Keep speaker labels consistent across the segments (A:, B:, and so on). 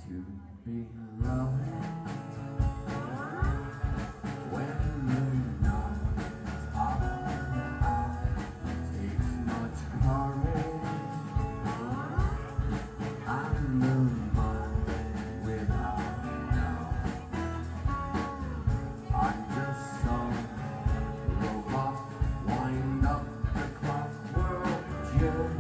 A: to be loved when the night is out. Takes much courage and the mind without doubt. I'm just some robot, wind up the clockwork jerk.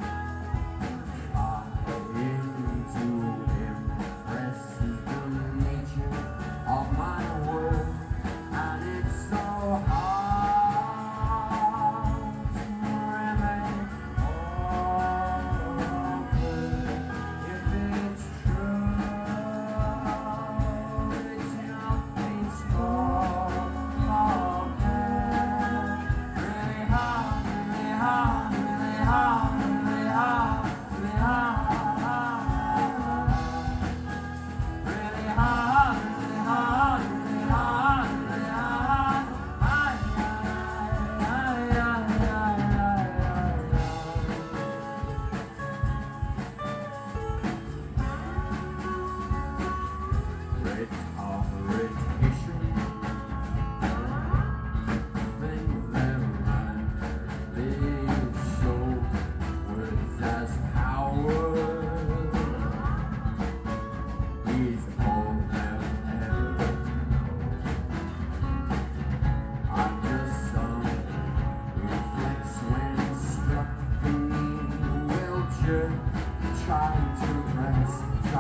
A: Trying to impress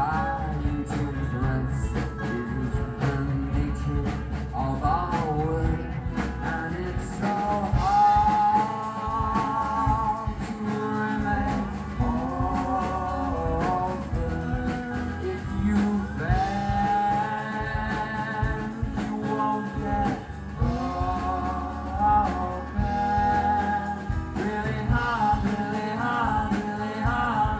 A: is the nature of our world, and it's so hard to remain open. If you bend, you won't get open. Really hard, really hard, really hard.